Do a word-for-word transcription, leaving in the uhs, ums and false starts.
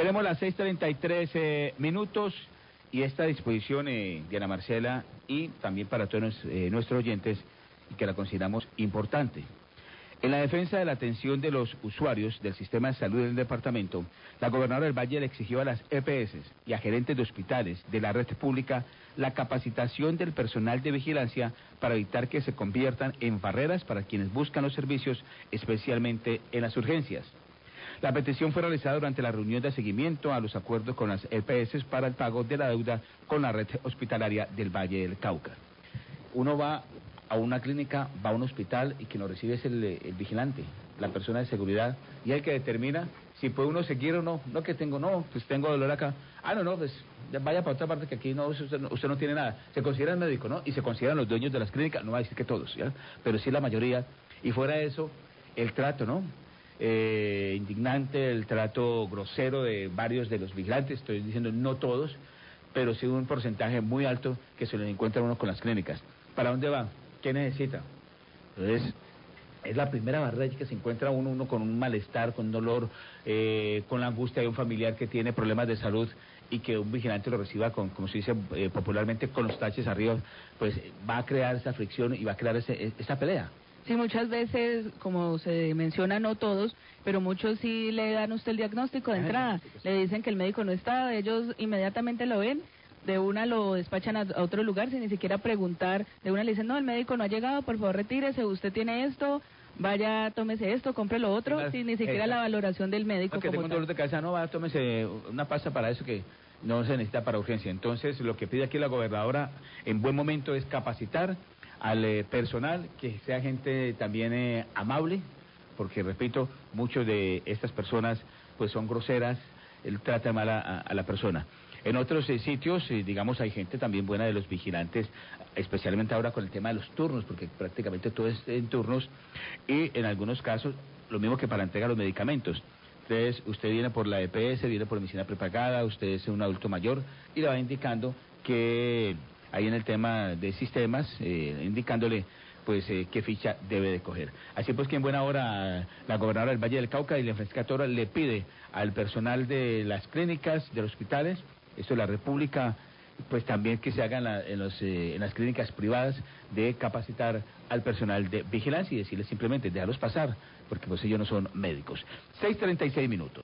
Tenemos las seis treinta y tres eh, minutos y esta disposición, eh, Diana Marcela, y también para todos eh, nuestros oyentes, y que la consideramos importante. En la defensa de la atención de los usuarios del sistema de salud del departamento, la gobernadora del Valle le exigió a las E P S y a gerentes de hospitales de la red pública la capacitación del personal de vigilancia para evitar que se conviertan en barreras para quienes buscan los servicios, especialmente en las urgencias. La petición fue realizada durante la reunión de seguimiento a los acuerdos con las E P S para el pago de la deuda con la red hospitalaria del Valle del Cauca. Uno va a una clínica, va a un hospital y quien lo recibe es el, el vigilante, la persona de seguridad, y el que determina si puede uno seguir o no. No que tengo, no, pues tengo dolor acá. Ah, no, no, pues vaya para otra parte que aquí no, usted, no, usted no tiene nada. Se considera el médico, ¿no? Y se consideran los dueños de las clínicas, no va a decir que todos, ¿ya? Pero sí la mayoría. Y fuera de eso, el trato, ¿no? Eh, indignante, el trato grosero de varios de los vigilantes, estoy diciendo no todos, pero sí un porcentaje muy alto que se les encuentra uno con las clínicas. ¿Para dónde va? ¿Qué necesita? Entonces, es la primera barrera que se encuentra uno, uno con un malestar, con dolor, eh, con la angustia de un familiar que tiene problemas de salud y que un vigilante lo reciba con, como se dice eh, popularmente, con los taches arriba, pues va a crear esa fricción y va a crear ese, esa pelea. Sí, muchas veces, como se menciona, no todos, pero muchos sí le dan a usted el diagnóstico de entrada. Le dicen que el médico no está, ellos inmediatamente lo ven, de una lo despachan a otro lugar sin ni siquiera preguntar. De una le dicen, no, el médico no ha llegado, por favor retírese, usted tiene esto, vaya, tómese esto, compre lo otro, sí, sin ni siquiera la valoración del médico. No, que tengo un dolor de cabeza, no, va, tómese una pasta para eso que no se necesita para urgencia. Entonces, lo que pide aquí la gobernadora en buen momento es capacitar al eh, personal, que sea gente también eh, amable, porque repito, muchos de estas personas pues son groseras, él trata mal a, a, a la persona. En otros eh, sitios, eh, digamos, hay gente también buena de los vigilantes, especialmente ahora con el tema de los turnos, porque prácticamente todo es en turnos, y en algunos casos, lo mismo que para entregar los medicamentos. Entonces, usted viene por la E P S, viene por medicina prepagada, usted es un adulto mayor, y le va indicando que ahí en el tema de sistemas, eh, indicándole pues eh, qué ficha debe de coger. Así pues que en buena hora la gobernadora del Valle del Cauca y la Franciscatora le pide al personal de las clínicas, de los hospitales, esto es la República, pues también que se hagan la, en, los, eh, en las clínicas privadas de capacitar al personal de vigilancia y decirles simplemente, déjalos pasar, porque pues ellos no son médicos. seis treinta y seis minutos.